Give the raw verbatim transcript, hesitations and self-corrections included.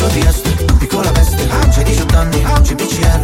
Trieste, piccola veste, c'hai diciotto anni, c'è B C